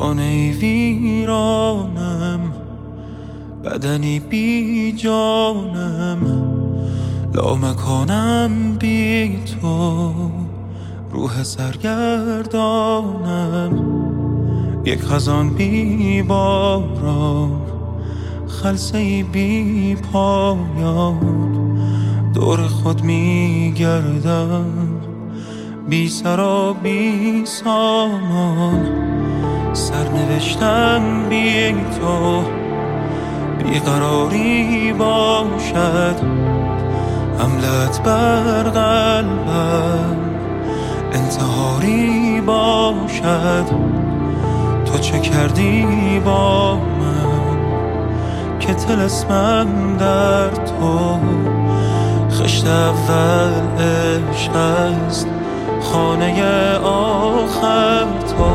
خانه ویرانم، بدنی بی جانم، لامکانم بی تو، روح سرگردانم، یک خزان بی باران، خلسه‌ای بی پایان، دور خود می گردم، بی سر و بی سامان، سرنوشتم بی تو، بیقراری باشد، حملت بر قلبم انتحاری باشد. تو چه کردی با من که طلسمم در تو، خشت اول عشق است، خانه آخر تو.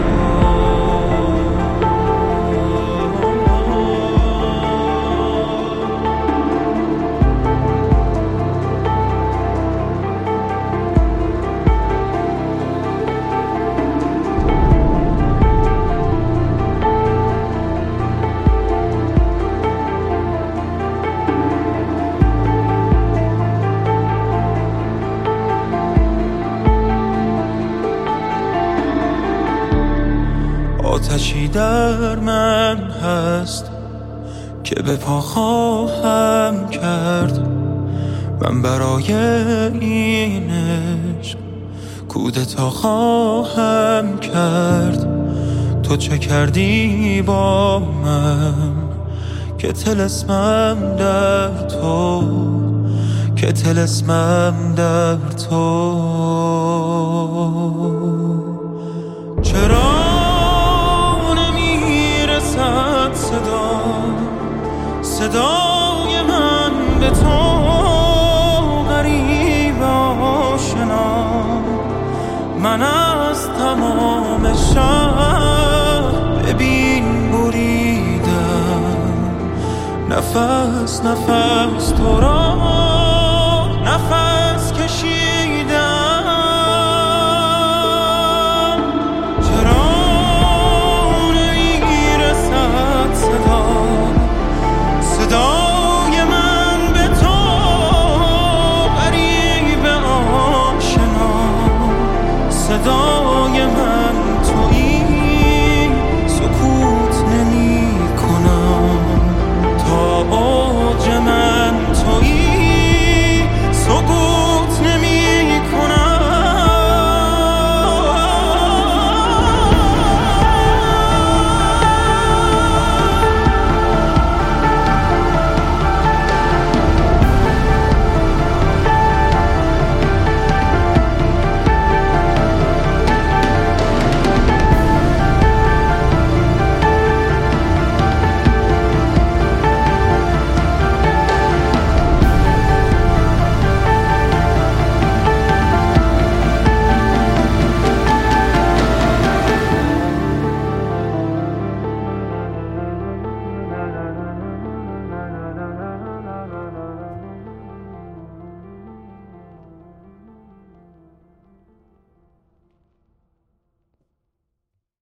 آتشی در من هست که به پا خواهم کرد، من برای این عشق کودتا خواهم کرد. تو چه کردی با من که طلسمم در تو، که طلسمم در تو. چرا صدای من به تو غریب آشنا، من از تمام شهر ببین بریدم، نفس نفس تو را نفس کشید.